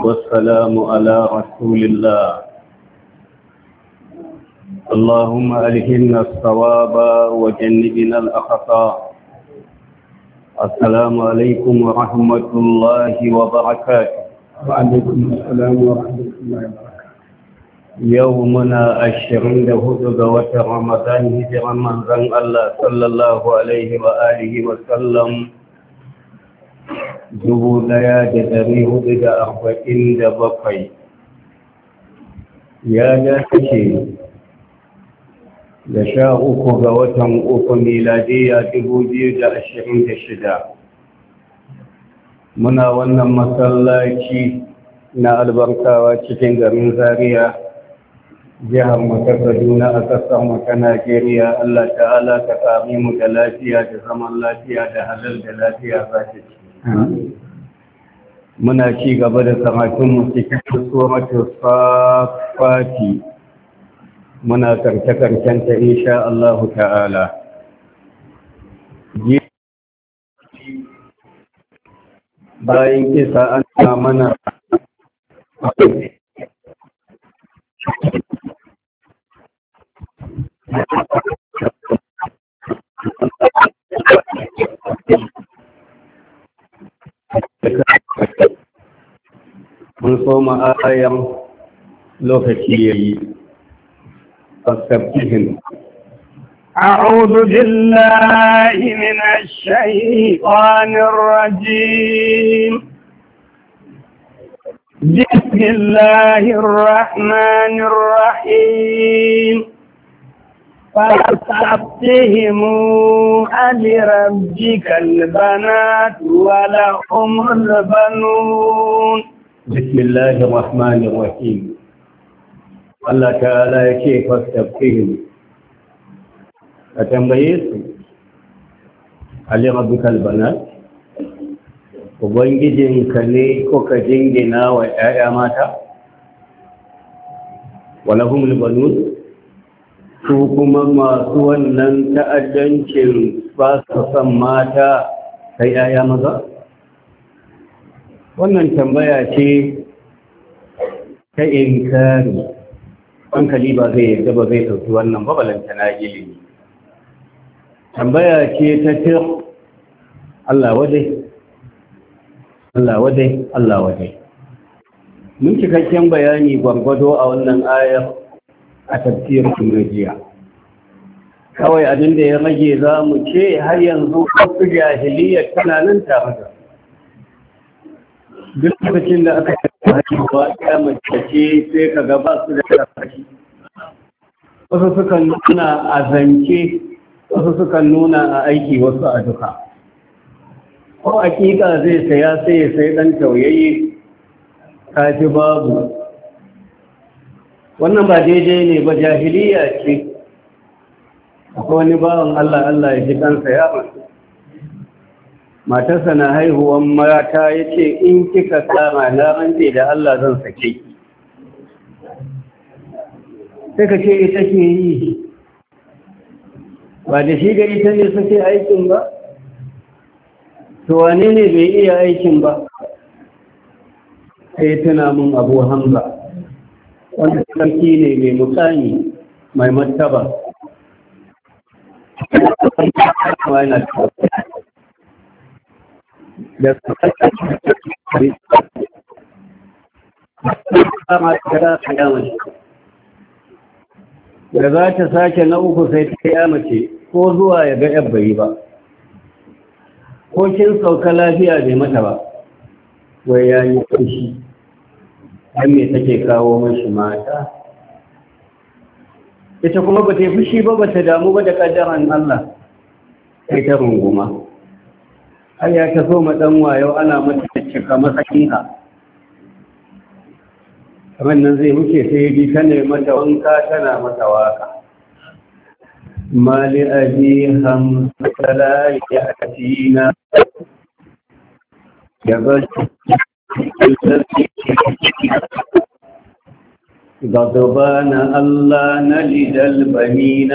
والسلام على رسول الله. اللهم ألهمنا الصواب وجنبنا الأخطاء. السلام عليكم ورحمة الله وبركاته. وعليكم السلام ورحمة الله وبركاته. يومنا 24 ga رمضان هجرا منزل الله صلى الله عليه وآله وسلم 1447 ya dace da 13 ga watan uku miladiya 2026. Muna wannan masallaci na albarkawa cikin garin Zaria, jihar mu ta Kaduna a ƙasar mu ta Najeriya. Allah ta'ala ka kare mu da lafiya da zaman lafiya da halal da lafiya za ta ci. Muna ci gaba da karatun mu cikin suratul Safati. Muna karshe-karshen ta insha Allah ta'ala. Bayan kisa an mana mun soma ayan lokaci yayi. فاستفتهم. أعوذ بالله من الشيطان الرجيم. بسم الله الرحمن الرحيم. فاستفتهم ألربك البنات ولهم البنون. بسم الله الرحمن الرحيم. Allah ta'ala ya ce fastafihim, a tambaye su ali rabbikal banat, ubangijinka ne ko ka jingina wa 'ya'ya mata, walahumul banun, su kuma masu wannan ta'addancin ba su san mata sai 'ya'ya maza. Wannan tambaya ce ta inkari, hankali ba zai yadda ba zai ɗauki wannan babalanta na ilimi. Tambaya ce ta tir Allah wadai, Allah wadai, Allah wadai. Mun cikakken bayani gwargwado a wannan ayar a tafsirin jiya. Kawai abin da ya rage za mu ce har yanzu wasu jahiliyyar tana nan tare da duk lokacin da aka haihuwa ya mace ce sai ka gaba su da ƙarfashi. Wasu sukan nuna a zance, wasu sukan nuna a aiki, wasu a duka. Ko hakika zai saya sai ya sai ɗan tauyayye kaji babu. Wannan ba daidai ne ba, jahiliya ce. Akwai wani bawan Allah ya ji kansa ya masu. Matarsa na haihuwan mata ya ce, in kika kama na rantse da Allah zan sake ki. Sai ka ce ita ke yi, ba da shi da ita ne suke aikin ba? To wane ne bai iya aikin ba? Sai tuna mun Abu Hamza, wanda sarki ne mai mukami, mai martaba. Da za ta sake na uku sai ta yamace ko zuwa ya ga yabbayi ba, ko kin sauka lafiya bai mata ba, wai ya yi fushi. An me take kawo mashi mata? Ita kuma ba ta yi fushi ba, ba ta damu ba da ƙaddaran Allah, sai ta runguma. Har ya ta so maɗan wayo ana mata cika masakinka. Kamar nan zai wuce sai ya bi ta ne mata wanka tana mata waka. Mali abi hamsala ya atina ya bar غضبان الله نلد البنين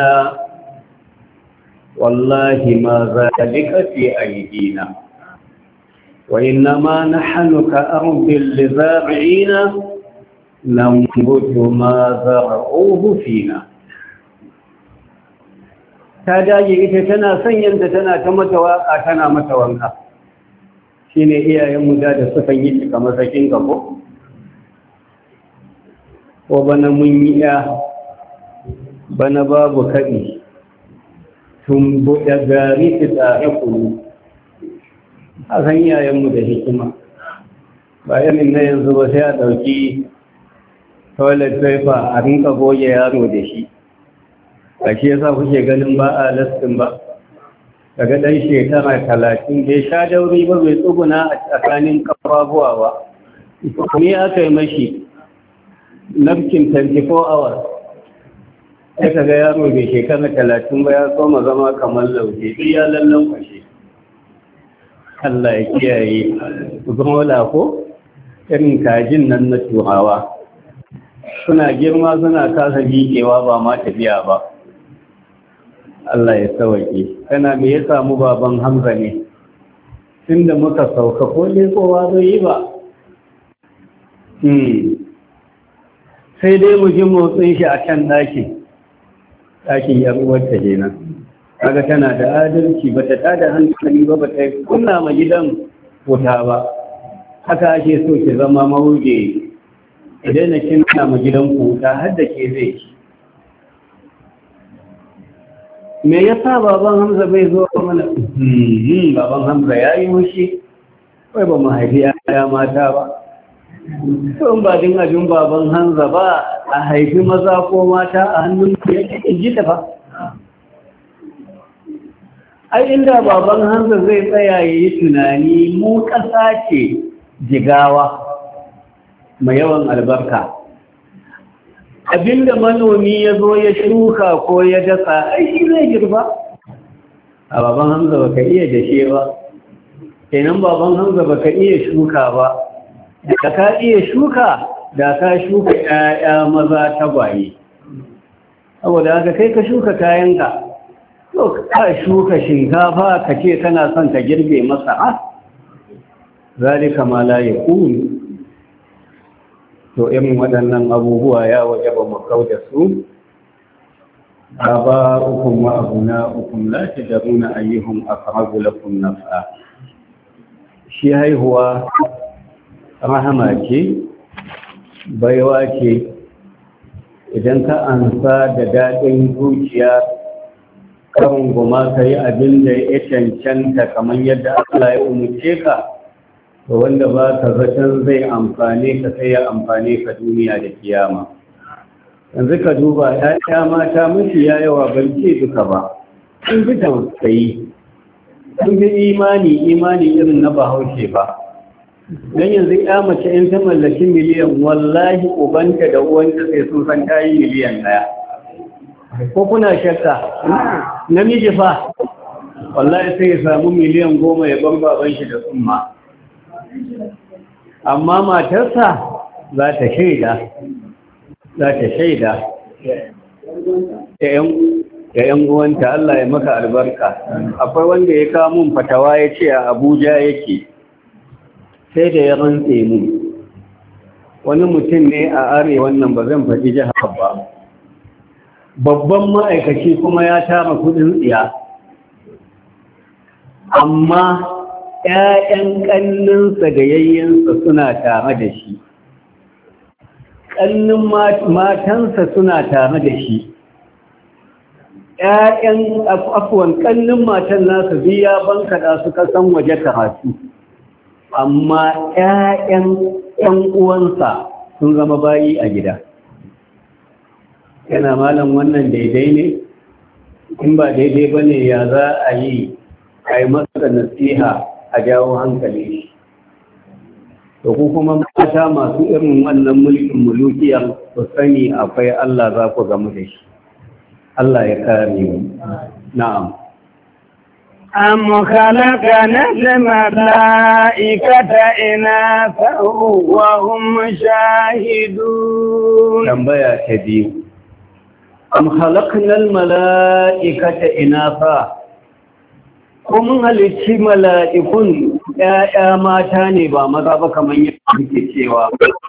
والله ما ذلك في أيدينا وإنما نحن كأرض لزارعين ننبت ما زرعوه فينا. ta dage ita tana sanyanta tana ta mata waka tana mata wanka shine iyayenmu da suka yi cika masakin ko bana mun yi bana babu kaɗi tun buɗe gari su tsare kunu a san iyayenmu da hikima ba yanin na yanzu ba sai a ɗauki toilet paper a rinka goge yaro da shi a shi yasa kuke ganin ba a lastin ba daga ɗan shekara 30 bai sha dauri ba bai tsuguna a tsakanin kafafuwa ba ne aka yi mashi nafkin 24 hours sai ka ga yaro bai shekara 30 ba ya soma zama kamar lauje iya lallan kwashe Allah ya kiyaye zola ko irin kajin nan na turawa suna girma suna kasa jikewa ba ma tafiya ba Allah ya sauke kana me ya samu baban Hamza ne tunda muka sauka ko ne kowa zai yi ba sai dai mu ji motsin shi a can ɗakin yaruwarta kenan kaga tana da adalci ba ta tada hankali ba ta kunna ma gidan wuta ba haka ake so ki zama mauje idan na kinna ma gidan wuta har da ke zai ci me yasa baban Hamza bai zo mana baban Hamza ya yi mushi wai ba mu haifi ya mata ba to ba din abin baban Hamza ba a haifi maza ko mata a hannun yake ji ta fa ai inda baban Hamza zai tsaya yayi tunani mu ƙasa ce jigawa mai yawan albarka abinda manomi ya zo ya shuka ko ya dasa ai shi zai girba a baban Hamza baka iya dashe ba kenan baban Hamza baka iya shuka ba da ka iya shuka da ka shuka ƴaƴa maza tagwaye saboda haka kai ka shuka kayanka to ka shuka shinkafa ka ce kana son ka girbe masa zalika ma la yakun to irin waɗannan abubuwa ya waje ba mu kauda su aba'ukum wa abna'ukum la tadruna ayyuhum aqrabu lakum naf'a shi haihuwa rahama ce baiwa ce idan ka ansa da daɗin zuciya karin goma ka yi abin da ya cancanta kamar yadda Allah ya umarce ka to wanda ba ka zaton zai amfane ka sai ya amfane ka duniya da kiyama yanzu ka duba ya mata mafi yawa ban ce duka ba sun fi tausayi sun fi imani irin na bahaushe ba don yanzu ya mace in ta mallaki miliyan wallahi ubanta da uwanta sai sun san kayi miliyan 1 ko kuna shakka namiji fa wallahi sai ya samu miliyan 10 ya ban baban shi da tsumma amma matarsa za ta shaida da ‘yan uwanta Allah ya maka albarka akwai wanda ya kawo mun fatawa ya ce a Abuja yake sai da ya rantse mu wani mutum ne a arewa wannan ba zan faɗi jihar ba babban ma'aikaci kuma ya tara kudin tsiya amma ‘ya'yan ƙanninsa da yayyansa suna tare da shi ƙannin matansa suna tare da shi ‘ya'yan afuwan ƙannin matan nasa biya bankaɗa su kasan waje karatu amma ‘ya'yan ‘yan uwansa sun zama bayi a gida yana malam wannan daidai ne in ba daidai ba ne ya za a yi a yi masa nasiha a jawo hankali to ku kuma mata masu irin wannan mulkin mulukiyar su sani akwai Allah za ku gamu da shi Allah ya kare mu na'am أم خلقنا الملائكة إناثا وهم شاهدون tambaya ta biyu am khalaqna al mala'ikata inatha ko mun halicci mala'ikun ‘ya'ya mata ne ba maza ba kamar yadda suke cewa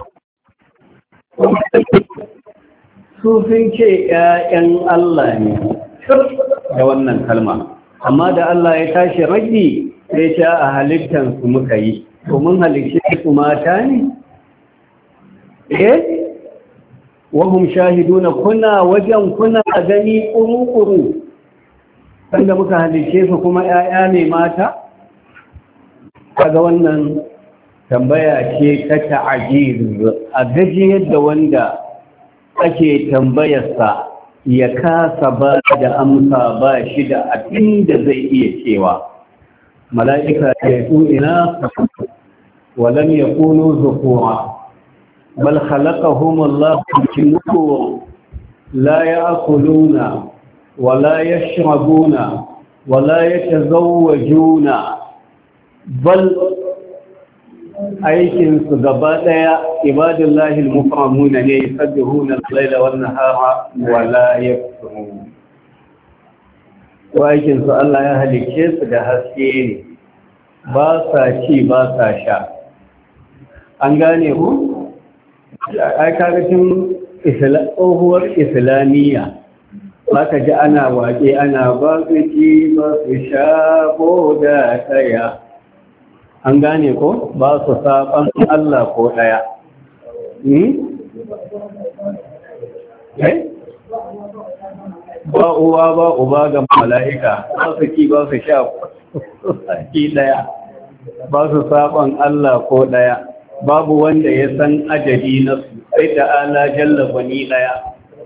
su sun ce ‘ya'yan Allah ne da wannan kalma amma da Allah ya tashi ragi sai ta a halittansu muka yi ko mun halicci su mata ne wahum shahiduna kuna wajen kuna gani ƙuru-ƙuru sanda muka halice su kuma ‘ya'ya ne mata? Kaga wannan tambaya ce ta ta'ajiz a gaji yadda wanda ake tambayarsa ya kasa ba da amsa ba shi da abin da zai iya cewa. Mala'ika ya su ina walam ya kunu zukura, bal khalaqahumullahu min nur la ya'kuluna ولا يشربون ولا يتزوجون بل aikinsu gaba daya ibadullahi al-mukramuna ne yusabbihuna al-laila wan-nahara wa la yakfurun aikinsu Allah ya halicce su da haske ne ba sa ci ba sa sha an gane ku ai kaga tun tsohuwar islamiyya ka ji ana waƙe ana ba su ci ba su sha ko da taya an gane ko ba su saɓan Allah ko ɗaya ba uwa ba uba ga mala'ika ba su ci ba su sha ki ɗaya ba su saɓan Allah ko ɗaya babu wanda ya san ajali na su sai da ala jalla gwani ɗaya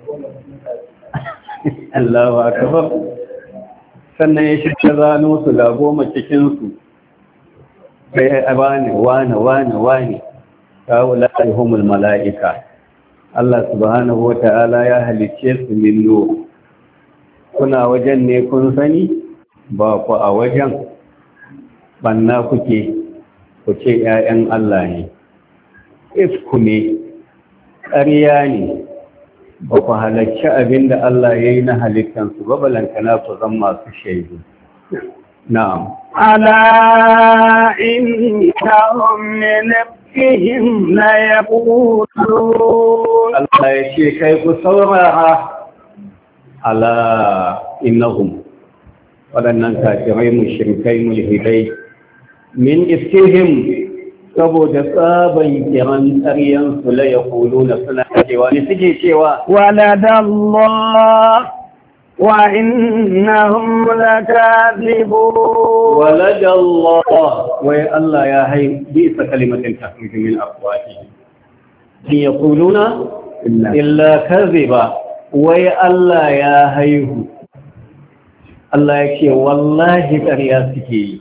Allahu akbar sannan ya shirya zano su ga 10 cikinsu sai a bani wane kawo la'ihumul mala'ika Allah subhanahu wa ta'ala ya halicce su min nur kuna wajen ne kun sani ba ku a wajen banna kuke ku ce ‘ya'yan Allah ne ifku ne ƙarya ne ba ku halarci abin da Allah ya yi na halittansu ba balankana ku zan masu shaidu. Na'am. Ala innahum min nafsihim la yaqulun. Allah ya ce kai ku saurara ala innahum waɗannan kafirai mushrikai mulhidai min iskihim saboda tsaban kiran ƙaryan su la ya kulu na suna cewa ne suke cewa waladallah wa innahum lakazibun waladallah wai Allah ya hai bisa kalimatin tahmid min afwahi in yaquluna illa kadhiba wai Allah ya haihu Allah yake wallahi ƙarya suke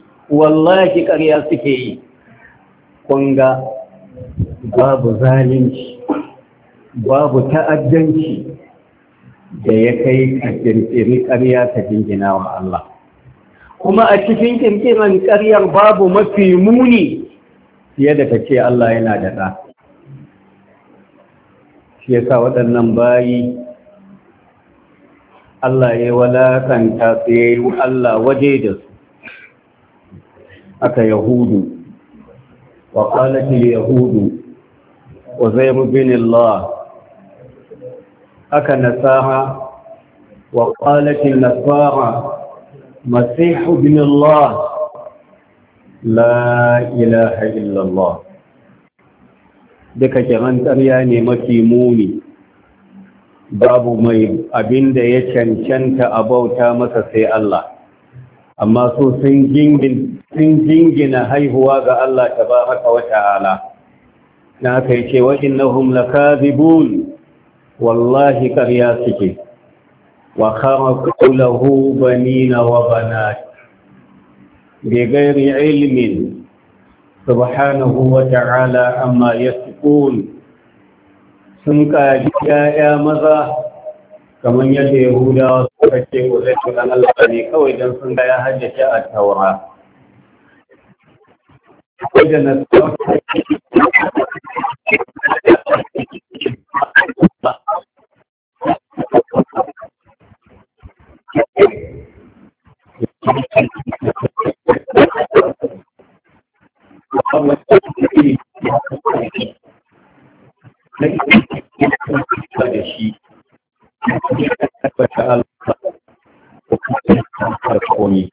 yi kunga babu zalunci babu ta'addanci da ya kai ka kirkiri ƙarya ta jingina wa Allah kuma a cikin kirkiran ƙaryar babu mafi muni fiye da ta ce Allah yana da ɗa shi yasa waɗannan bayi Allah ya walakanta su ya yi Allah waje da su aka yahudu وقالت اليهود وزير بن الله أكا نساها وقالت النصارى مسيح بن الله لا إله إلا الله duka kiran ƙarya ne mafi muni babu mai abin da ya cancanta a bauta masa sai Allah amma so sun jingina haihuwa ga Allah tabaraka wa ta'ala na kai ce wa innahum lakazibun wallahi ƙarya suke wa kharaqu lahu banina wa banat bighairi ilmin subhanahu wa ta'ala amma yasifun sun kaji ya'ya maza kamar yadda yahudawa suka ce wa zai tunan Allah ne kawai don sun ga ya haddace a taura wajen na da shi tabbata Allah komi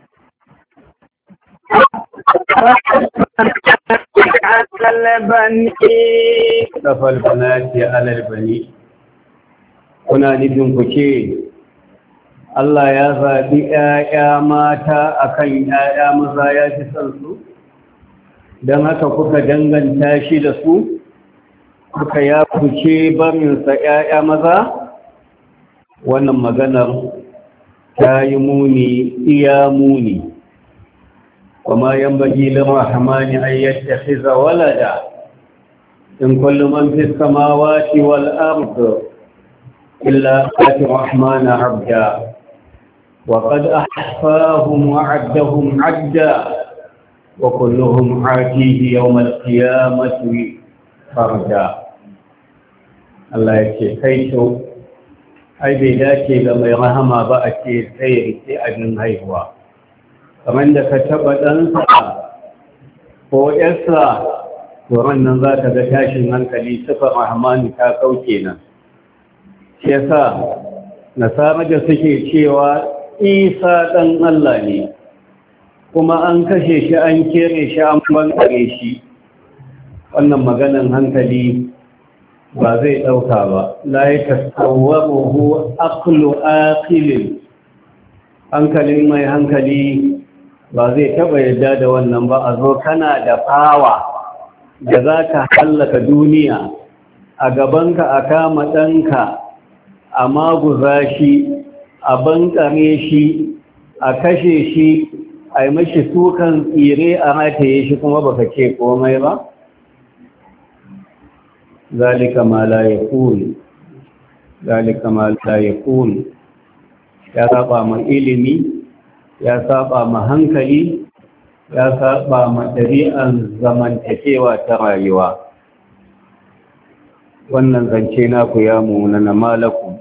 Tafal banati alal bani kuna nufin ku ce Allah ya zaɓi ‘ya'ya mata akan ‘ya'ya maza ya fi son su don haka kuka danganta shi da su kuka ya kuce barinsa ‘ya'ya maza wannan maganar ta yi muni iya muni kuma yan bagi lirrahmani an yattakhiza walada in kullu man fis samawati wal ard illa ati rahmana abda wa qad ahsahum wa addahum adda wa kulluhum atihi yawm al qiyamati farda Allah yake kai to ai bai dace ga mai rahama ba a ce sai rike abin haihuwa kamar da ka taɓa ɗansa ko ƴarsa turan nan za ta ga tashin hankali sifar rahmanu ta kauke nan shi yasa nasara da suke cewa isa ɗan Allah ne kuma an kashe shi an kere shi an bankare shi wannan maganan hankali ba zai ɗauka ba la ya tasawwaruhu aqlu aqilin hankalin mai hankali ba zai taɓa yadda da wannan ba a zo kana da fawa da za ka hallaka duniya a gabanka a kama ɗanka a maguza shi a bankare shi a kashe shi a yi mashi sukan tsire a rataye shi kuma baka ce komai ba ذلك ما لا يكون ya saba ma ilimi ya saba ma hankali ya saba ma ɗabi'an zamantakewa ta rayuwa wannan zance naku ya munana malakum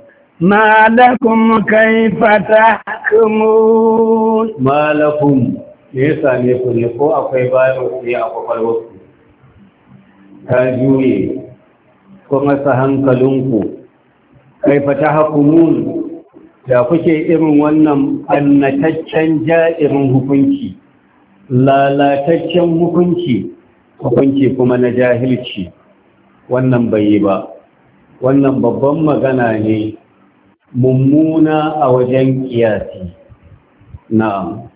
kaifa tahkumun malakum me yasa ne ku ne ko akwai virus ne a kwakwalwarku ta juye ko masa hankalinku kaifa tahkumun da kuke irin wannan annataccen ja'irin hukunci lalataccen hukunci kuma na jahilci wannan bai yi ba wannan babban magana ne mummuna a wajen kiyasi na'am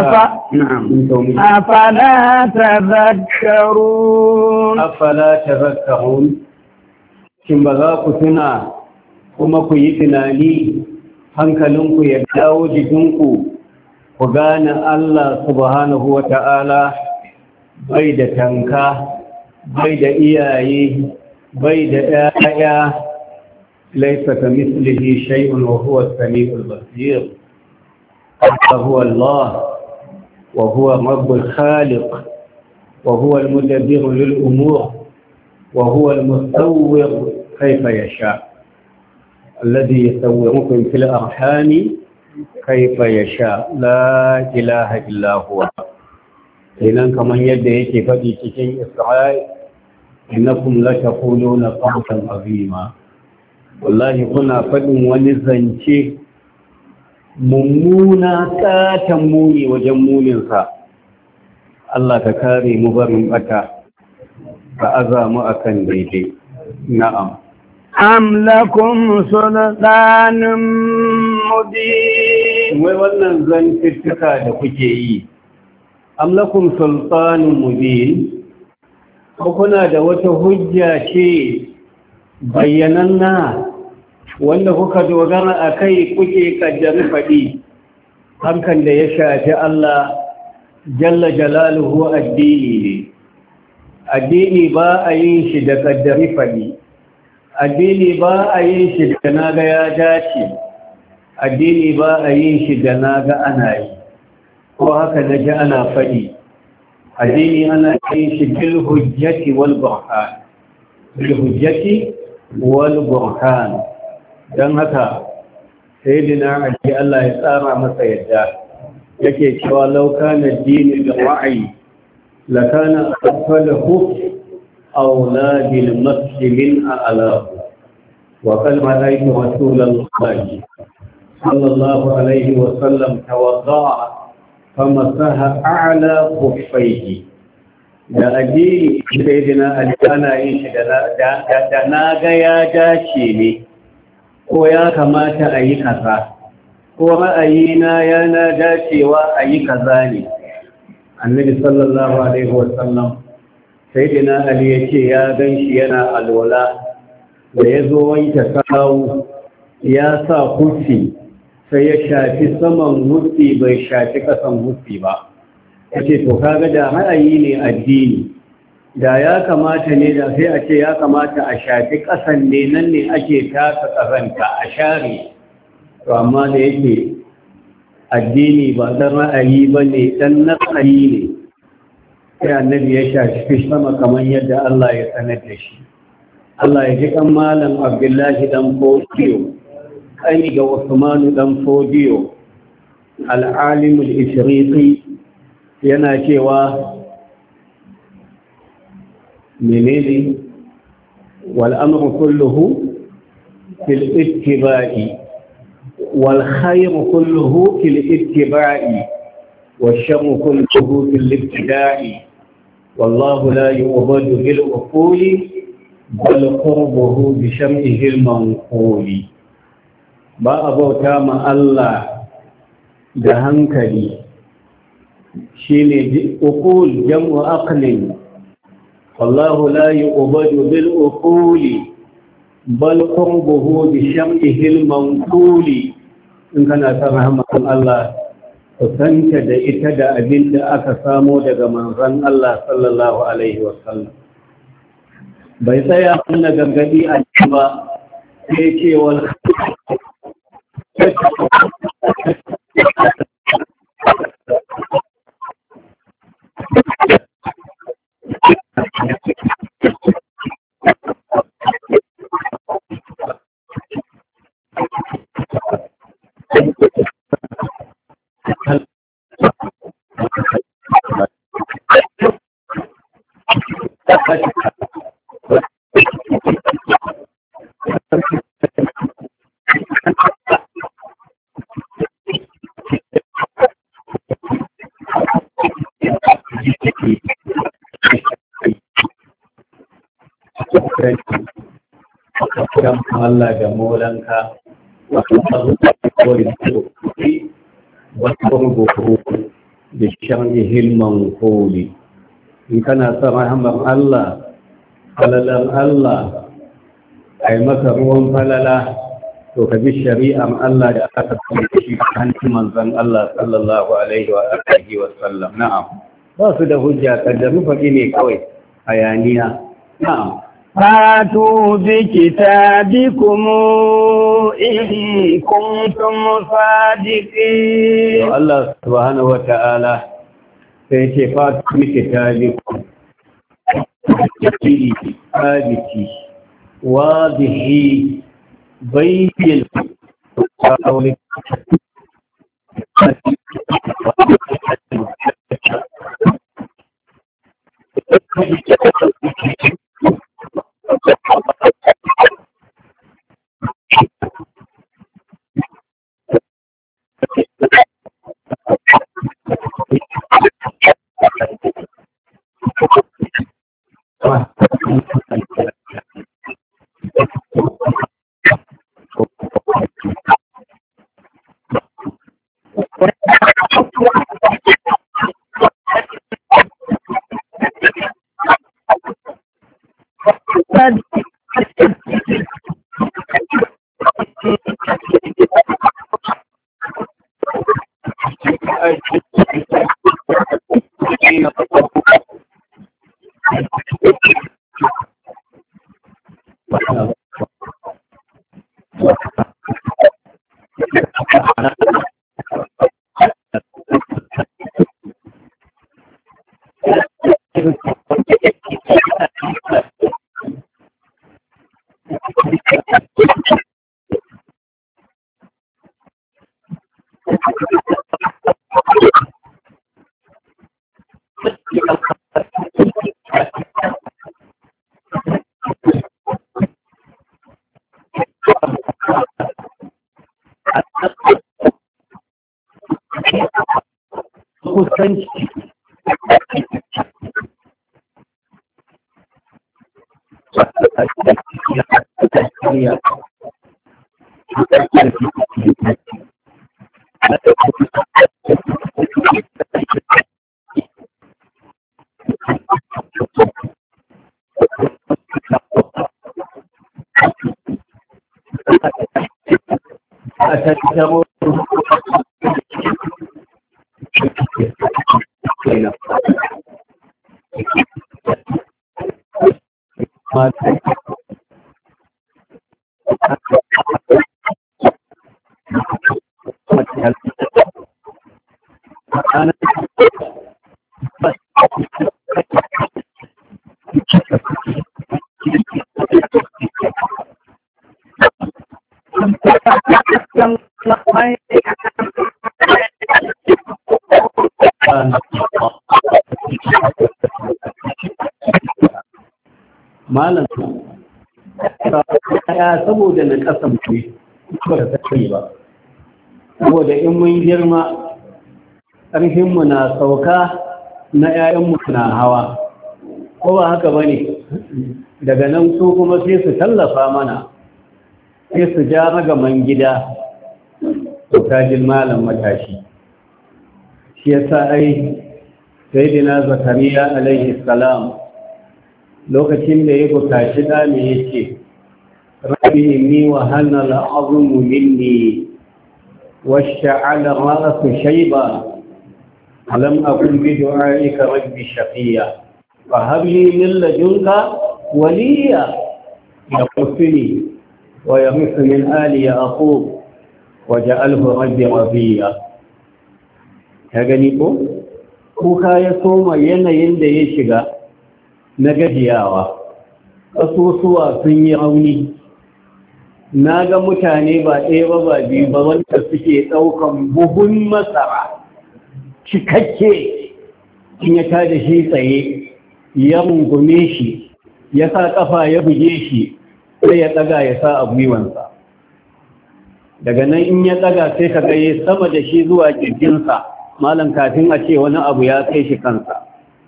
afala tazakkarun shin ba za ku tuna kuma ku yi tunani hankalinku ya dawo jikinku ku gane Allah subhanahu wa ta'ala bai da tanka bai da iyaye bai da ɗaya laisa ka mislihi shay'un wa huwa as-sami'ul basir huwa Allah wa huwa rabbul khaliq wa huwa al-mudabbir lil umur wa huwa al-musawwir kayfa yasha الذي يصوركم في الأرحام كيف يشاء لا إله إلا هو إذن كما يدعي فدي تكين إسرائيل إنكم لتقولون قولا عظيما والله كنا فدن ونزنشي mummuna katan muni wajen muninsa Allah ka kare mu barin bata ka azamu akan daidai na'am am lakum sultanun mubin wai wannan zantuttuka da kuke yi am lakum sultanun mubin ko kuna da wata hujja ce bayyananna wanda kuka dogara a kai kuke kaddari faɗi hankan da ya shafi Allah jalla jalaluhu addini ne addini ba a yin shi da kaddari faɗi addini ba a yin shi da naga ya dace addini ba a yin shi da naga ana yi ko haka na ji ana faɗi addini ana yin shi bil hujjati wal burhan don haka sayyidina Ali Allah ya tsara masa yadda yake cewa law kana ad-din bil wa'i la kana asfalahu أولى بالمسح من أعلاه. وقد رأيت رسول الله صلى الله عليه وسلم توضأ فمسح أعلى خفيه. da addini sayyidina Ali ana yin shi da na ga ya dace ne ko ya kamata a yi kaza ko ra'ayina yana dacewa a yi kaza ne. Annabi sallallahu alaihi wasallam sayyidina Ali ya ce ya gan shi yana alwala da ya zo wanke sawu ya sa hufi sai ya shafi saman hufi bai shafi kasan hufi ba. Ya ce to kaga da ra'ayi ne addini da ya kamata ne da sai a ce ya kamata a shafi ƙasan ne nan ne ake taka ƙazanta a share. To amma da yake addini ba ɗan ra'ayi ba ne ɗan ra'ayi ne sai annabi ya shafi sama kamar yadda Allah ya sanar da shi. Allah ya ji kan malam Abdullahi dan Fodiyo ƙani ga Usmanu dan Fodiyo al'alimul ifriqi yana cewa menene wal amru kulluhu fil ittiba'i wal khayru kulluhu fil ittiba'i wash sharru kulluhu fil ibtida'i wallahu la yu'badu bil uquli bal qurbuhu bi shar'ihi al manquli. Ba abauta ma Allah da hankali shine uqul jam'u aqlin wallahu la yu'badu bil uquli bal qurbuhu bi sham'ihi al manquli. In kana son rahmatan Allah kusanta da ita da abin da aka samo daga manzon Allah sallallahu alaihi wasallam. Bai tsaya na gargadi a ba sai ce wal Allah da molanka wasu rubutu da shan hilman koli. In kana son rahamar Allah, falalar Allah, a yi maka ruwan falala, to ka bi shari'ar Allah da aka kuma shi a hannun manzan Allah sallallahu alaihi wa sallam. Na'am, ba su da hujja, kaddaru faɗi ne kawai hayaniya. Na'am. فاتوا بكتابكم إن كنتم صادقين. الله سبحانه وتعالى سيتي فاتوا بكتابكم ثابتي واضحي بين قولك malam ya saboda na kasance ba ta sani ba, saboda in mun girma ƙarfinmu na sauka na 'ya'yanmu na hawa, ko ba haka ba ne? Daga nan su kuma sai su tallafa mana, sai su ja ragaman gida sautajin malam matashi. Shi ya sa ai sai dina Zakariya alaihi salam lokacin da ya bukaci ɗa ne ya ce, rabbi inni wa hannal azumu minni washta'ala ra'su shayba alam akun bi du'aika rabbi shaqiya fa hab li min ladunka waliya yaqfini wa yaghith min ali yaqub waj'alhu rabbi radiya. ka gani ko kuka ya soma yanayin da ya shiga na gajiyawa, ƙasusuwa sun yi rauni. Na ga mutane ba ɗaya ba ba biyu ba wanda suke ɗaukan buhun masara cikakke in ya tada shi tsaye, ya rungume shi, ya sa ƙafa ya buge shi, sai ya ɗaga ya sa a gwiwansa. Daga nan in ya ɗaga sai ka gaye sama da shi zuwa ƙirjinsa, malam kafin a ce wani abu ya kai shi kansa.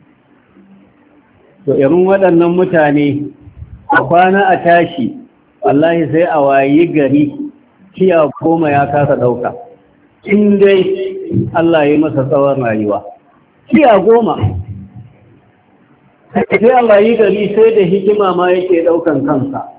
To irin waɗannan mutane a kwana a tashi, wallahi sai a wayi gari kiya goma ya kasa ɗauka, in dai Allah ya masa tsawon rayuwa. Kiya goma sai a wayi gari sai da hikima ma yake ɗaukan kansa.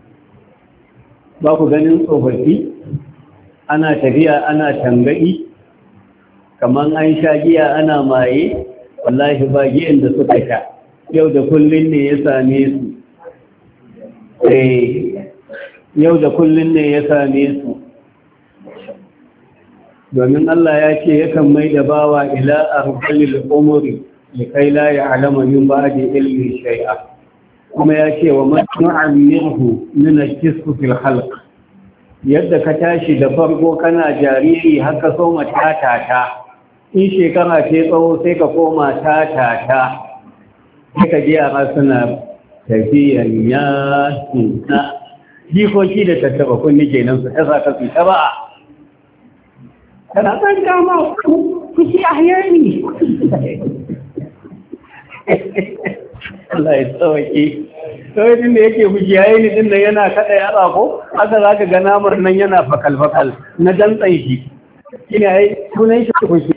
Ba ku ganin tsofaffi ana tafiya ana tangaɗi kamar an sha giya ana maye, wallahi ba giyan da suka sha yau da kullun ne ya same su. Yau da kullun ne ya same su, domin Allah ya ce yakan mai da bawa ila arbalil umuri likai la ya'lamu min ba'di ilmi shay'a, kuma ya ce wa man nu'ammirhu min al-jism fil khalq. Yadda ka tashi da farko kana jariri haka so matatata, in shekara ce tsawo sai ka koma tatata, sai ka ji yara suna tafiyan ya suna jikoki da tattaba kunni kenan su ta ka fi ta ba kana san kama kushi a hayani. Allah ya tsawaki tsawaki da yake kushi a hayani din nan yana kada yara ko haka za ka ga namar nan yana fakal-fakal na dantsan shi ina yi sunan shi kushi.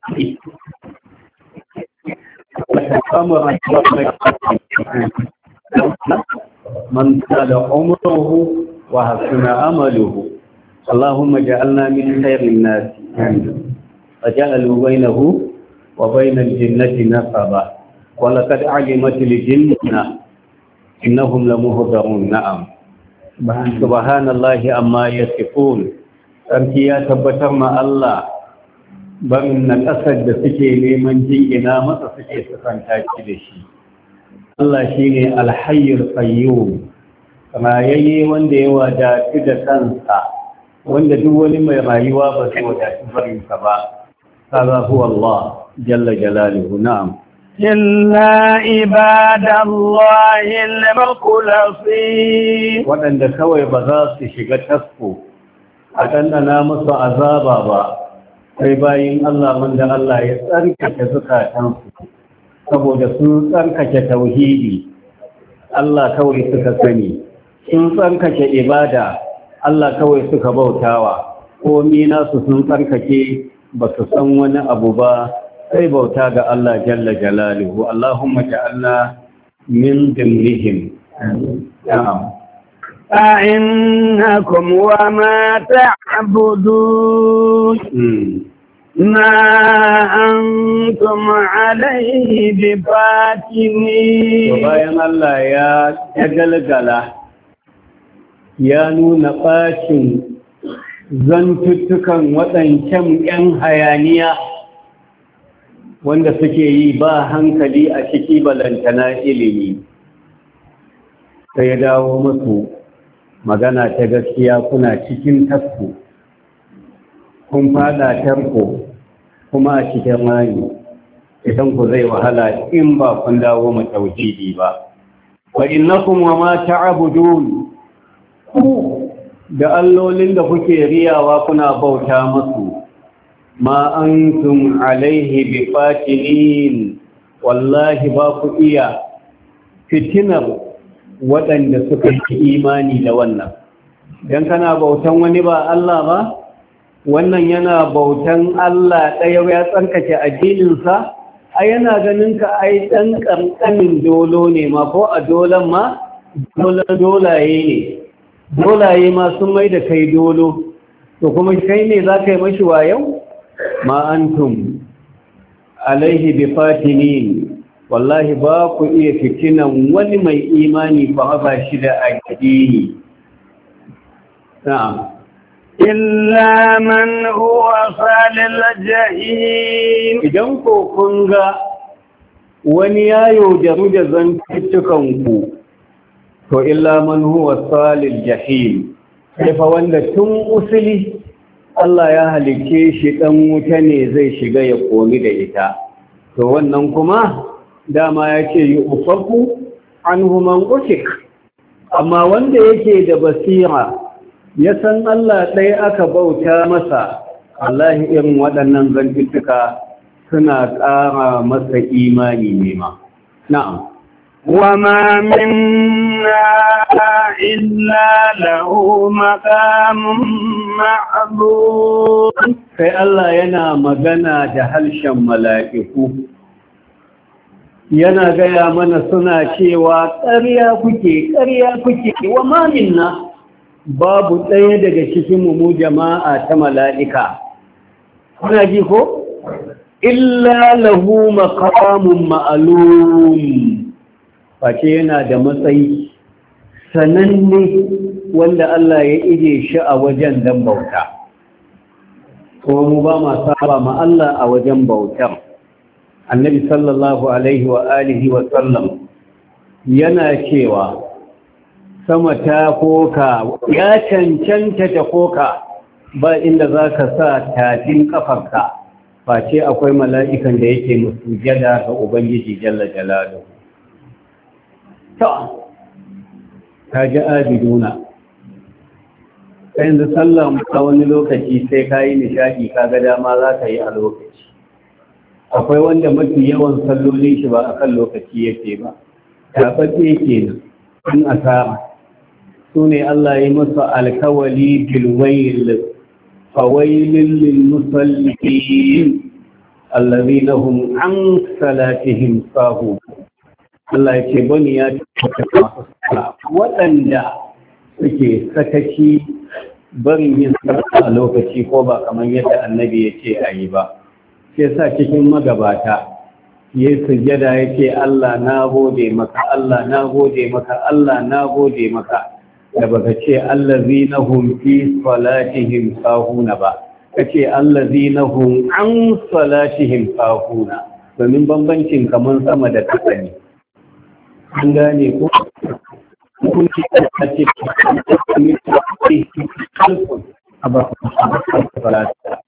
من طال عمره وحسن عمله اللهم اجعلنا من خير الناس وجعلوا بينه وبين الجنة نسبا ولقد علمت الجنة إنهم لمهضرون. نعم سبحان الله أما يصفون. sarki ya tabbatar ma Allah barin na ƙasar da suke neman jingina masa suke sufanta shi da shi. Allah shi ne alhayyar qayyum, rayayye wanda ya wadatu da kansa, wanda duk wani mai rayuwa ba su wadatu barinsa ba. Kaza huwa Allah jalla jalaluhu. Na'am. Illa ibadallahi al-mukhlasin, waɗanda kawai ba za su shiga tasko a ɗanɗana musu azaba ba, sai bayin Allah wanda Allah ya tsarkake zukatansu saboda sun tsarkake tauhidi Allah kawai suka sani, sun tsarkake ibada Allah kawai suka bautawa, komi nasu sun tsarkake ba su san wani abu ba sai bauta ga Allah jalla jalaluhu. Allahumma ja'alna min dimnihim. Na'am. فإنكم وما تعبدون ما أنتم عليه بفاتنين. وباين الله يا جلجلة ya nuna ɓacin zantuttukan waɗancan 'yan hayaniya wanda suke yi ba hankali a ciki balantana ilimi, sai ya dawo musu magana ta gaskiya. Kuna cikin tasku, kun fada tarko kuma a cikin rani, idan ku zai wahala in ba kun dawo mu tauhidi ba. Fa innakum wa ma ta'budun, ku da allolin da kuke riyawa kuna bauta musu, ma antum alaihi bifatinin, wallahi ba ku iya fitinar waɗanda suka yi imani da wannan. Dan kana bautan wani ba Allah ba, wannan yana bautan Allah ɗaya ya tsarkake addininsa, a yana ganin ka ai ɗan ƙanƙanin dolo ne ma, ko a dolan ma dolaye ne, dolaye ma sun mai da kai dolo, to kuma kai ne za ka yi mashi wayau? Ma antum alaihi bi fatinin, wallahi ba ku iya fitinan wani mai imani ba shi da addini. Na'am. Illa man huwa salil jahim. Idan ko kun ga wani yayo da zantuttukan ku, to illa man huwa salil jahim, sai fa wanda tun usuli Allah ya halice shi dan wuta ne zai shiga ya komi da ita, to wannan kuma dama ya ce yi ufaku an human usik. Amma wanda yake da basira ya san Allah ɗaya aka bauta masa, Allahi irin waɗannan zantuttuka suna ƙara masa imani ne ma. Na'am. وما منا إلا له مقام معلوم. sai Allah yana magana da harshen mala'iku, yana gaya mana suna cewa ƙarya kuke wa ma minna, babu ɗaya daga cikin mu jama'a ta mala'ika. Kuna ji ko? Illa lahu maqamun ma'lum, face yana da matsayi sananne wanda Allah ya ije shi a wajen dan bauta. Kuma mu ba ma saba ma Allah a wajen bautar. Annabi sallallahu alaihi wa alihi wa sallam yana cewa sama ta koka, ya cancanta ta koka, ba inda za ka sa tafin kafarka face akwai mala'ikan da yake musujada ga Ubangiji jalla jalaluhu. Ta ji abiduna, ta yanzu sallah a wani lokaci sai ka yi nishaɗi ka ga dama za ka yi a lokaci. Akwai wanda mafi yawan sallolin shi ba a kan lokaci yake ba, taɓaɓe ke nan, in asara. Su ne Allah yi masa alkawali bilwail, fawailin lilmusallin, allazina hum an salatihim sahun. Allah ya ce bani ya tabbata masu sala waɗanda suke sakaci barin yin sarrafa a lokaci ko ba kamar yadda annabi ya ce a yi ba. Sai sa cikin magabata ya sujjada ya ce Allah na gode maka, Allah na gode maka, Allah na gode maka, da baka ce allazina hum fi salatihim sahuna ba, ka ce allazina hum an salatihim sahuna, domin bambancin kamar sama da ƙasa ne. An gane ko hukunci a ce kalkun a ba a falata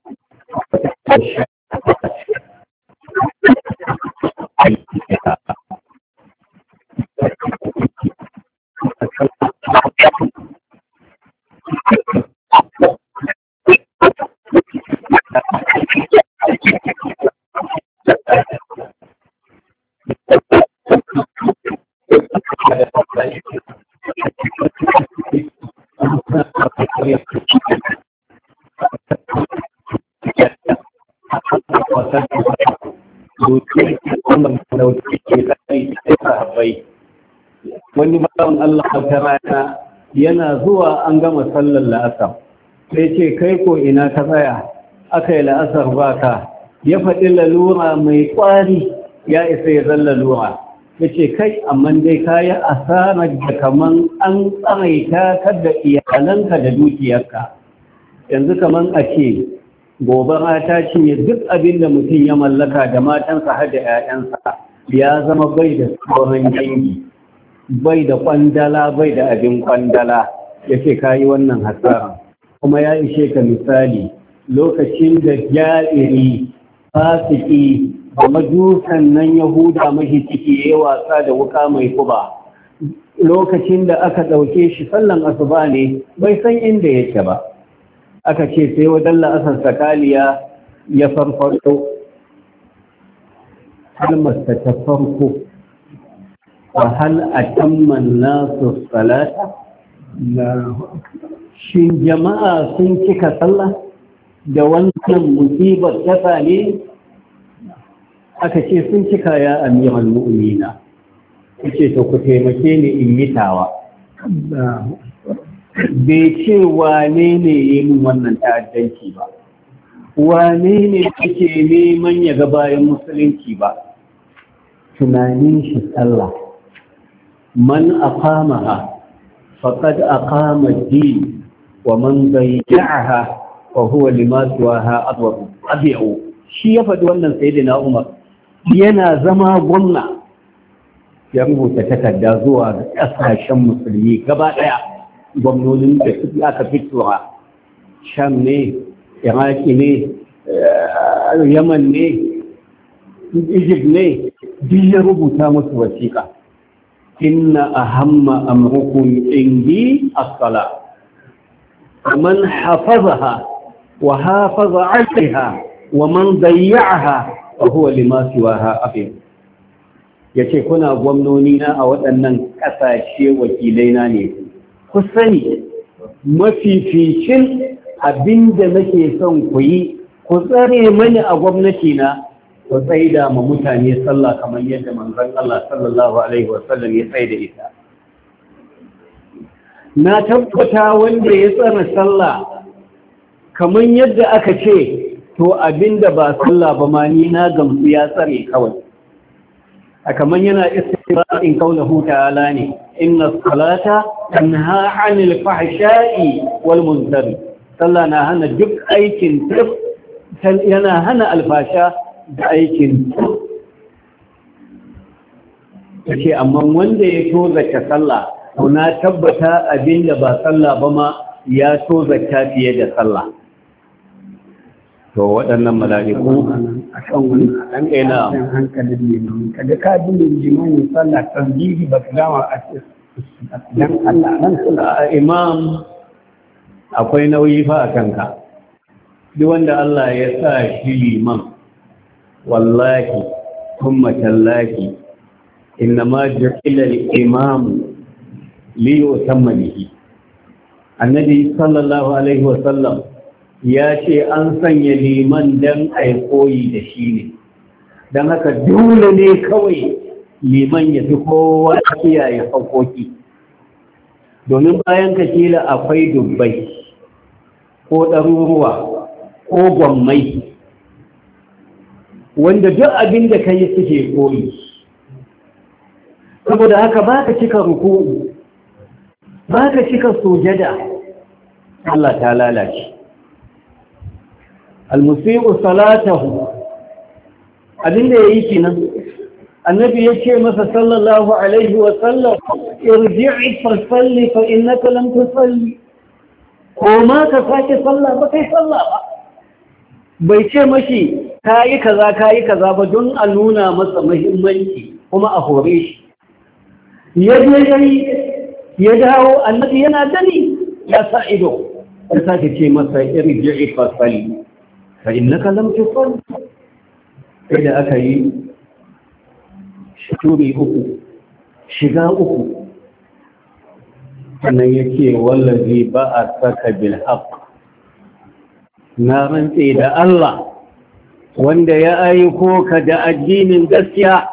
wani bawan Allah ta rana yana zuwa an gama sallar la'asar sai ce kai ko ina ta tsaya aka yi la'asar baka ya faɗi lalura mai ƙwari ya isa ya zan lalura ya ce kai amma dai kayi asarar da kaman an tsaraita ka da iyalanka da dukiyarka yanzu kaman a ce gobara ta cinye duk abin da mutum ya mallaka da matansa har da 'ya'yansa ya zama bai da sauran dangi bai da kwandala bai da abin kwandala ya ce kayi wannan hasara kuma ya ishe ka misali lokacin da ja'iri fasiki da majusan nan yahuda mashi ciki ya wasa da wuka mai kuba lokacin da aka ɗauke shi sallan asuba ne bai san inda yake ba aka ce sai wajen la'asar sakaliya ya farfado kalmarsa ta farko wa hal atamman nasu salata shin jama'a sun cika sallah da wannan musibar ta ne aka ce sun cika ya amiral mu'mina yace to ku taimake ni in yi tawa bai ce wane ne yi min wannan ta'addanci ba wane ne kake neman ya ga bayan musulunci ba tunanin shi sallah man aqamaha faqad aqama ad-din wa man dayya'aha fa huwa lima siwaha adwabu shi ya faɗi wannan sayyidina Umar yana zama gwamna ya rubuta takarda zuwa ga ƙasashen musulmi gaba ɗaya gwamnonin da aka fitowa sham ne iraki ne yaman ne egypt ne duk ya rubuta musu wasiƙa inna ahamma amrukum indi as-salat man hafazaha wa hafaza 'alayha wa man dayya'aha fa huwa lima siwaha abin yace kuna gwamnoni na a waɗannan ƙasashe wakilai na ne ku sani mafificin abinda nake son ku yi ku tsare mani a gwamnati na ku tsaida ma mutane sallah kamar yadda manzon Allah sallallahu alaihi wasallam ya tsaida ita na tabbata wanda ya tsara sallah kamar yadda aka ce to abinda ba sallah ba ma ni na gamsu ya tsare kawai a kamar yana istira'in kaunahu ta'ala ne inna salata tanha 'anil fahsha'i wal munkar sallah na hana duk aikin yana hana alfasha da aikin yace amma wanda ya tozata sallah to na tabbata abinda ba sallah ba ma ya tozata fiye da sallah to waɗannan mala'iku a kan wani ɗan ina hankalin liman kaga ka bi limanin sallah tasbihi ba ka gama a dan Allah nan sallah imam akwai nauyi fa a kanka duk wanda Allah ya sa shi liman wallahi kuma tallahi innama ju'ila al-imam li yutamma bihi annabi sallallahu alaihi wa sallam ya ce an sanya liman dan ai koyi da shi ne dan haka dole ne kawai liman ya fi kowa kiyaye haƙoƙi domin bayan ka kila akwai dubbai ko ɗaruruwa ko gwammai wanda duk abin da ka yi suke koyi saboda haka ba ka cika ruku ba ka cika sujada Allah ta lalace almusi'u salatahu abinda yayi kenan annabi yace masa sallallahu alaihi wa sallam irji'i fa salli fa innaka lam tusalli ko ma ka sake sallah ba kai sallah ba bai ce mashi kayi kaza ba don a nuna masa muhimmanci kuma a hore shi ya je ya dawo annabi yana gani ya sa ido ya sake ce masa irji'i fa salli fa innaka lam tusalli sai da aka yi shuri uku shiga uku sannan yake wallazi ba a saka bil haqq, na rantse da Allah wanda ya aiko ka da addinin gaskiya,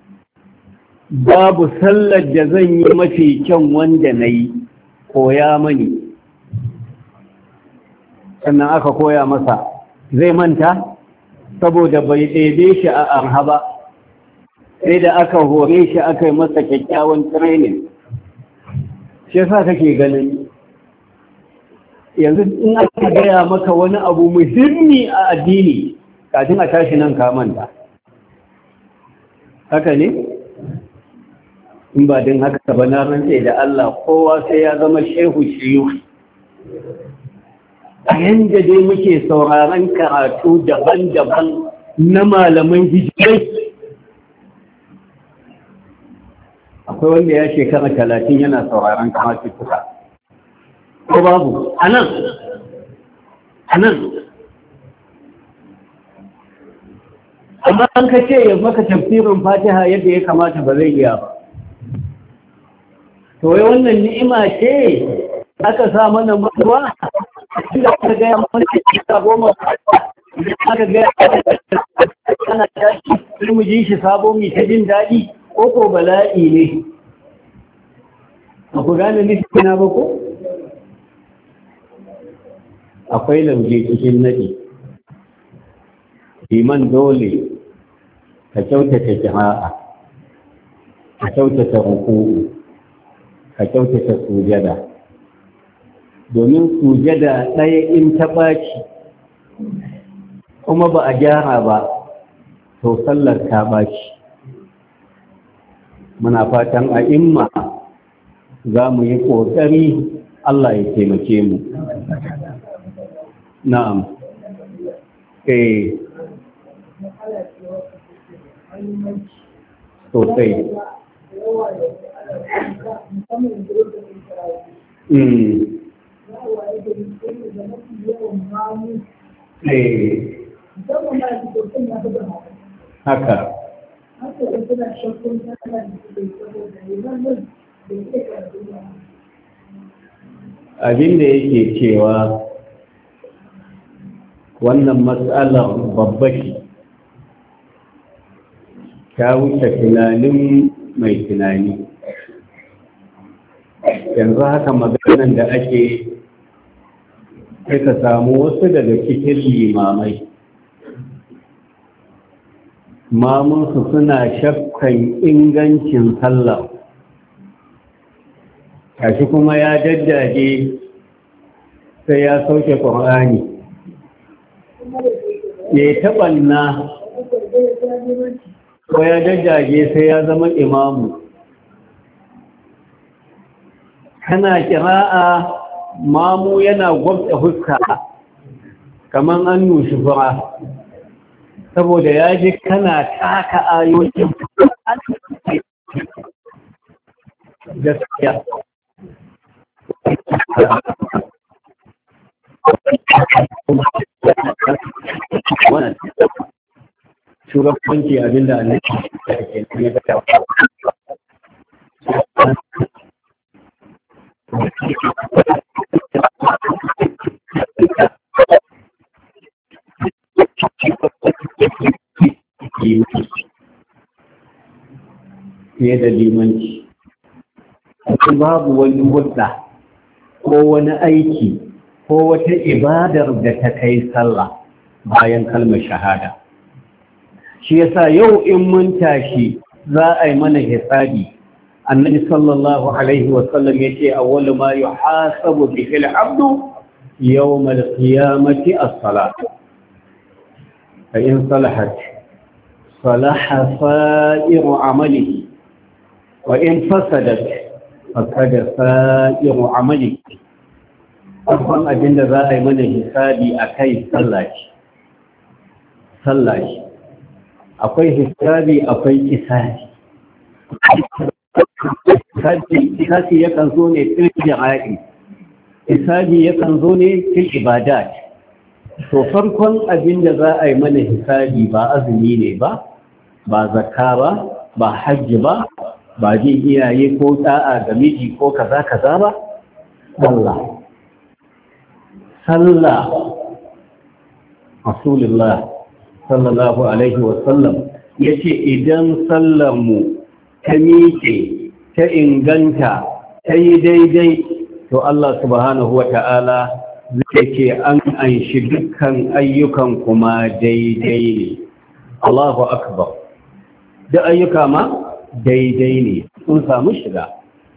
babu sallar da zan yi mafi kyan wanda na yi, koya mani. Sannan aka koya masa, zai manta saboda bai ɗebe shi a arha ba, sai da aka hore shi aka yi masa kyakkyawan training. Shi yasa kake ganin yanzu in aka gaya maka wani abu muhimmi a addini kafin a tashi nan ka manta. Haka ne? In ba din haka ba na rantse da Allah kowa sai ya zama shehu shiyu. A yanda dai muke sauraron karatu daban-daban na malaman hijirai, akwai wanda ya shekara 30 yana sauraron karatu kuka. Ko babu? A nan. Amma an ka ce ya maka tafsirin Fatiha yadda ya kamata ba zai iya ba. To wai wannan ni'ima ce aka sa mana mutuwa, inda aka gaya mana ta goma, aka gaya ana tashi sai mu ji shi sabo mai ta jin daɗi, ko bala'i ne. Ba ku gane nufina ba ko? Akwai lauje cikin naɗi. Liman dole ka kyautata jama'a, ka kyautata ruku'u, ka kyautata sujada. Domin sujada ɗaya in ta ɓaci kuma ba a gyara ba, to sallar ta ɓaci. Muna fatan a imma za mu yi ƙoƙari Allah ya taimake mu. Na'am. Sosai. Haka. Abin da yake cewa wannan matsalar babba ce, ta wuce tunanin mai tunani. Yanzu haka maganan da ake sai ka samu wasu daga cikin limamai, mamunsu suna shakkan ingancin sallah, kashi kuma ya daddaje sai ya sauke ƙur'ani, ya taɓanna ko ya daddaje sai ya zama imamu. Kana kira'a mamu yana gwabta huska kamar an nushi fura, saboda ya ji kana taka ayoyin gaskiya. Wannan shugabanci abinda annabi ya ke ya ga fiye da limanci. Babu wani hudda ko wani aiki ko wata ibadar da ta kai sallah bayan kalmar shahada. Shi yasa yau in mun tashi za a yi mana hisabi. Annabi sallallahu alaihi wasallam yace awwalu ma yuhasabu bihi al-'abdu yawm al-qiyamati as-salat. Fa in salahat salaha sa'iru 'amalihi wa in fasadat fasada sa'iru 'amalihi. Farkon abinda za a yi mana hisabi akai sallah. Akwai hisabi akwai kisasi. Kisasi yakan zo ne fil jama'i, hisabi yakan zo ne fil ibadat. To farkon abin da za a yi mana hisabi ba azumi ne ba zakka ba hajji ba jin iyaye ko da'a ga miji ko kaza ba, sallah Rasulullah sallallahu alaihi wasallam ya ce idan sallarmu ta miƙe ta inganta ta yi daidai to Allah subhanahu wa ta'ala zai ce an anshi dukkan ayyukan kuma daidai ne. Allahu akbar. Da ayyuka ma daidai ne sun samu shiga.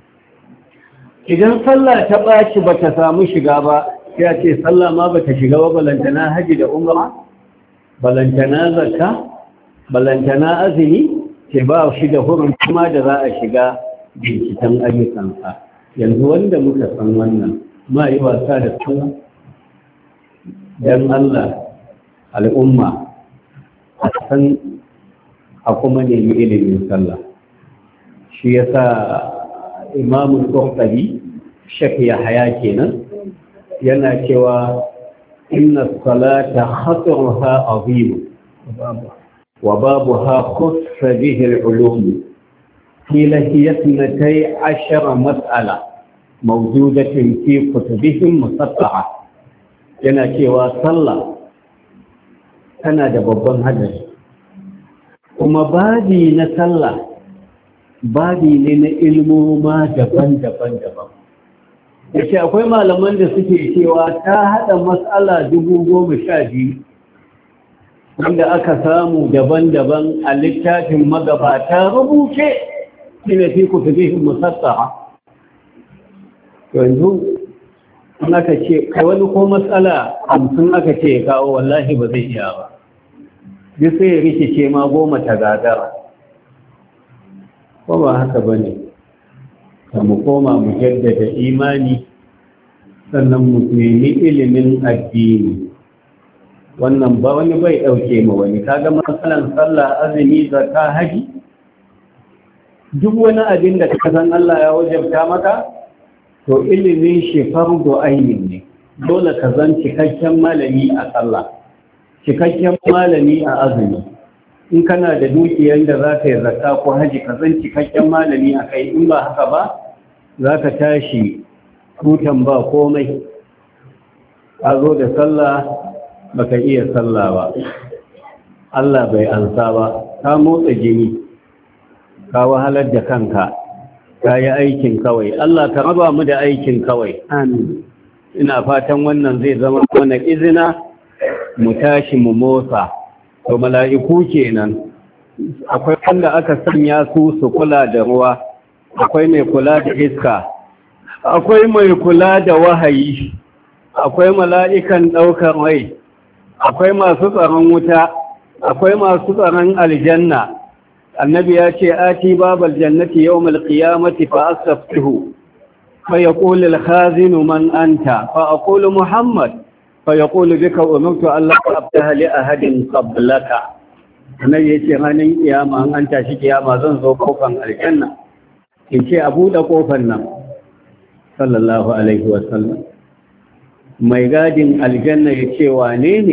Idan sallah ta ɓaci ba ta samu shiga ba, ya ce sallah ma ba ta shiga ba, balantana haji da umra, balantana zakka, balantana azumi, ce ba shi da hurin kuma da za a shiga binciken ayyukansa. Yanzu wanda muka san wannan ma yi wasa da sallah don Allah al'umma a san a kuma nemi ilimin sallah. Shi ya sa imamun ƙwarƙari Sheikh Yahaya kenan yana cewa inna salata khatruha azim wa babuha khussa bihi al-ulum qila hiya 12 mas'ala mawjudatin fi kutubihim musatta'a. Yana cewa sallah tana da babban hadari, kuma babi na sallah babi ne na ilmoma daban-daban. Yace akwai malaman da suke cewa ta hada mas'ala 12,000 wanda aka samu daban-daban a littafin magabata rubuce shine fi kutubihim musatta'a. Yanzu in aka ce kai wani ko matsala 50 aka ce ya kawo, wallahi ba zai iya ba, duk sai ya rikice ma 10 ta gagara. Ko ba haka ba ne, ka mu koma mu jaddada imani, sannan mu nemi ilimin addini. Wannan ba wani bai ɗauke ma wani. Kaga matsalan sallah, azumi, zakka, haji, duk wani abin da ka san Allah ya wajabta maka, to ilimin shi fardu ainin ne. Dole ka zan cikakken malami a sallah, cikakken malami a azumi. In kana da dukiyar da za ka yi zakka ko haji, ka zan cikakken malami a kai. In ba haka ba, za ka tashi tutan ba komai. A zo da sallah baka iya sallah ba, Allah bai ansa ba, ka motsa jini, ka wahalar da kanka, ka yi aikin kawai. Allah ka raba mu da aikin kawai. Amin. Ina fatan wannan zai zama mana izina mu tashi mu motsa. To mala'iku kenan, akwai wanda aka sanya su kula da ruwa, akwai mai kula da iska, akwai mai kula da wahayi, akwai mala'ikan ɗaukar rai, akwai masu tsaron wuta, akwai masu tsaron aljanna. Annabi ya ce ati babal jannati yawmal qiyamati fa astaftihu fa yaqulu al-khazinu man anta fa aqulu Muhammad fa yaqulu bika umirtu an la abtaha li ahadin qablaka. Annabi ya ce ranar kiyama an tashi kiyama zan zo kofar aljanna in ce a buɗe kofar nan, sallallahu alaihi wa sallam. Mai gadin aljanna ya ce wane ne?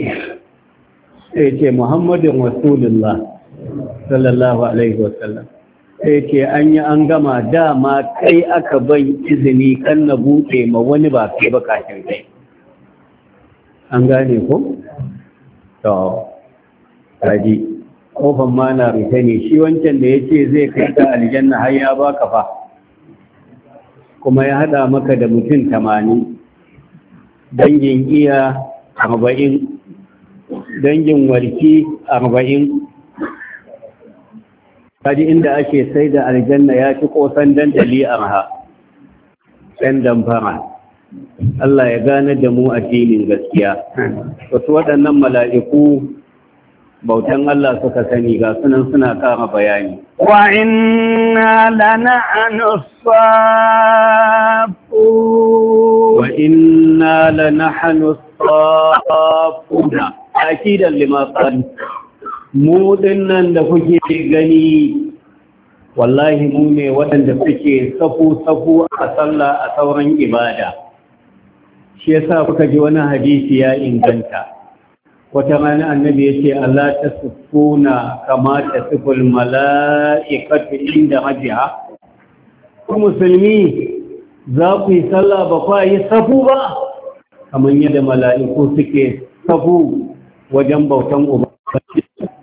Sai ce Muhammadin Rasulullah sallallahu alaihi wasallam. Sai ce an yi an gama, dama kai aka ban izini kan na buɗe ma wani ba kai ba kafin kai. An gane ko? To, kaji kofan ma na rute ne. Shi wancan da ya ce zai kai ta aljanna har ya baka fa, kuma ya haɗa maka da mutum 80, dangin iya 40, dangin warki 40. Kaji inda ake sai da aljanna ya ci kosan dandali arha, ɗan damfara. Allah ya gane da mu addinin gaskiya. Wasu waɗannan mala'iku bautan Allah suka sani, ga sunan suna kama bayani. Wa inna lanahnu as-saffun. Wa inna lanahnu as-saffun. Akidan lima qali. Mu dinnan da kuke gani, wallahi mu ne waɗanda suke safu-safu a sallah a sauran ibada. Shi yasa kuka ji wani hadisi ya inganta. Wata rana annabi ya ce Allah ta sufuna kama ta suful mala'ikatu inda rajiha. Ku musulmi za ku yi sallah ba kwa yi safu ba kamar yadda mala'iku suke safu wajen bautan ubangiji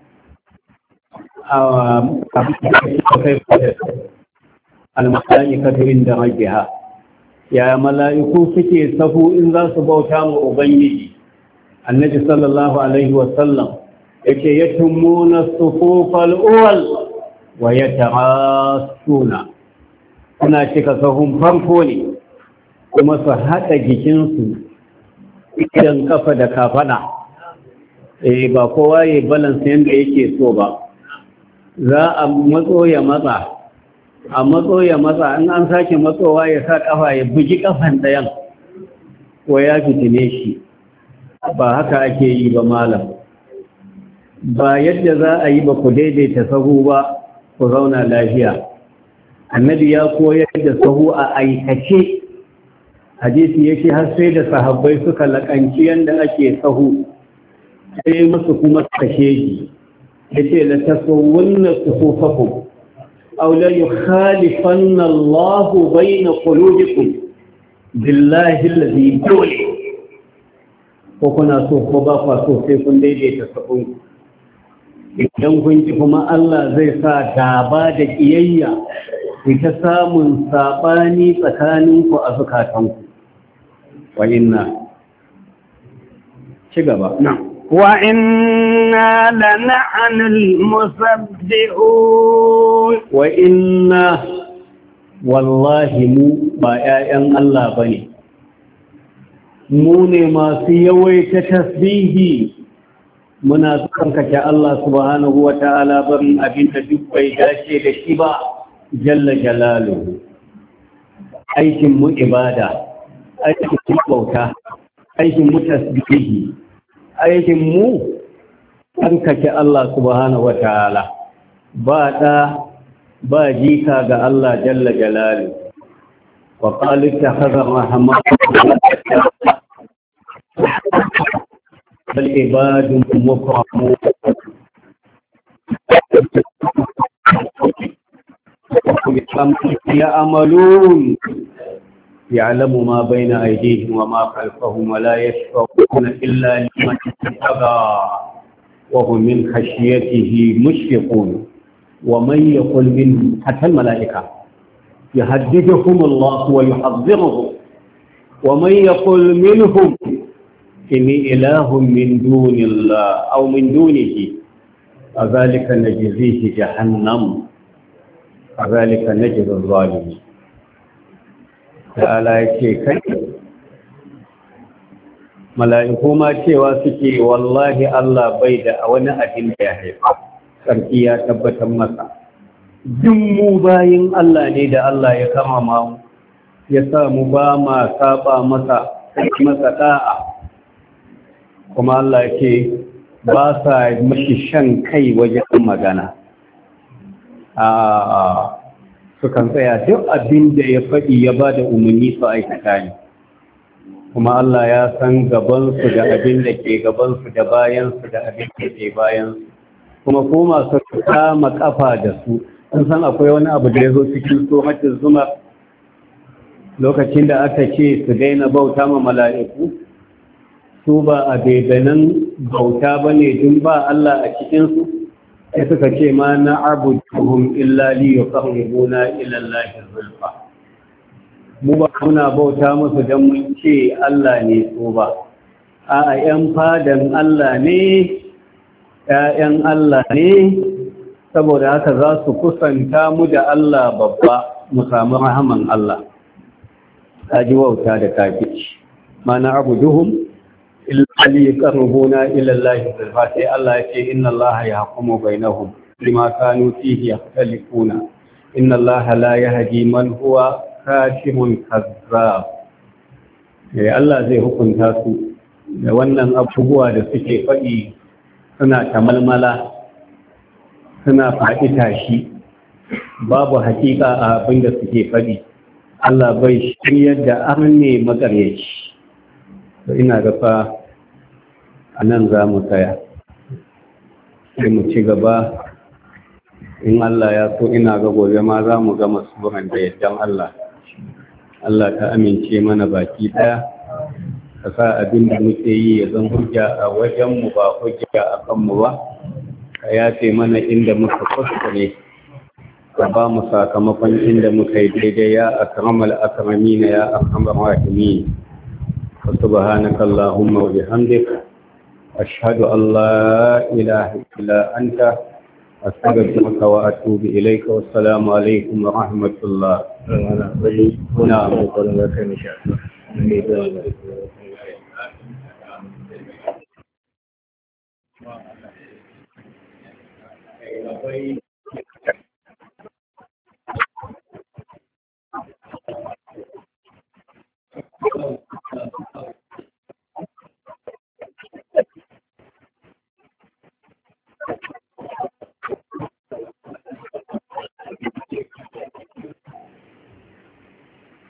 al-mala'ikatu inda rabbiha ya mala'iku suke safu in za su bauta mu ubangiji. Annabi sallallahu alaihi wasallam yake yatumuna sufufal awwal wa yata'asuna, suna cika sahun farko ne kuma su haɗa jikinsu idan kafa da kafada. Ba kowa ya balance yadda yake so ba, za a matso ya matsa, a matso ya matsa, in an sake matsowa ya sa kafa ya bugi kafan ɗayan ko ya fitine shi. Ba haka ake yi ba malam, ba yadda za a yi ba ku daidaita sahu ba ku zauna lafiya. Annabi ya koyar da sahu a aikace, hadisi yake har sai da sahabbai suka laƙanci yadda ake sahu, sai musu kuma kashe shi yace la tasawwunna sufufakum aw la yukhalifanna Allahu bayna qulubikum billahi alladhi dole, ko kuna so ko ba kwa so sai kun daidaita sahun. Idan kun ji kuma Allah zai sa gaba da kiyayya ku ta samun sabani tsakaninku a zukatanku. Wa inna ci gaba na'am وإنا لنحن المسبحون. وإنا والله مو بآيان الله بني موني ما سيوي تتسبيه منا تنكك الله سبحانه وتعالى بري أبين تدبي داشي لشبا جل جلاله. أيكم إبادة أيكم بوتا أيكم تسبيه aikin mu tsarkake Allah subhanahu wataala, ba da ba jika ga Allah jalla jalali. Wa qalu takhadha rahman bal ibadun mukramun ya'malun يعلم ما بين أيديهم وما خلفهم ولا يشفعون إلا لمن ارتضى وهم من خشيته مشفقون. ومن يقل منهم حتى الملائكة يهددهم الله ويحذرهم. ومن يقل منهم إني إله من دون الله أو من دونه فذلك نجزيه جهنم فذلك نجز الظالمين. ta'ala ya ce kai mala'iku ma cewa suke wallahi Allah bai da wani abin da ya haifa, sarki ya tabbatar masa. Duk mu bayin Allah ne da Allah ya kama mu ya sa mu ba ma saba masa da'a, kuma Allah ce ba sa mashi shan kai wajen magana. Sukan tsaya duk abin da ya faɗi ya ba da umarni su aikata ne, kuma Allah ya san gabansu da abin da ke gabansu da bayansu da abin da ke bayansu, kuma ko masu kama kafa da su sun san akwai wani abu da ya zo cikin suratul zumar lokacin da aka ce su daina bauta ma mala'iku, su ba a bebanan bauta ba ne dun ba Allah a cikinsu, sai suka ce ma na abuduhum illa li yuqarribuna ila Allahi zulfa. Mu ba muna bauta musu dan mun ce Allah ne so ba, a ƴan fadan Allah ne, ƴaƴan Allah ne, saboda haka za su kusanta mu da Allah babba mu samu rahaman Allah. Kaji wauta da kafici. Ma na abuduhum illa liqarrabuna ila Allah zulfa, sai Allah ya ce inna Allah yahkumu bainahum lima kanu fihi yakhtalifuna inna Allah la yahdi man huwa kafirun kazzab. Allah zai hukunta su da wannan abubuwa da suke faɗi, suna tamalmala, suna faɗi tashi, babu hakika a abin da suke faɗi. Allah bai shiryar da arne magaryaci. to ina ga fa a nan za mu tsaya sai mu ci gaba in Allah ya so. Ina ga gobe ma za mu gama suran da yaddan Allah. Allah ka amince mana baki ɗaya, ka sa abin da muke yi ya zan hujja a wajenmu ba hujja a kanmu ba, ka yafe mana inda muka kuskure, ka ba mu sakamakon inda muka yi daidai ya akramal akramina ya akramar rahimin. Subhanaka Allahumma wa bihamdika ashhadu an la ilaha illa anta astaghfiruka wa atubu ilayka. Wassalamu alaikum wa rahmatullah. Na'am.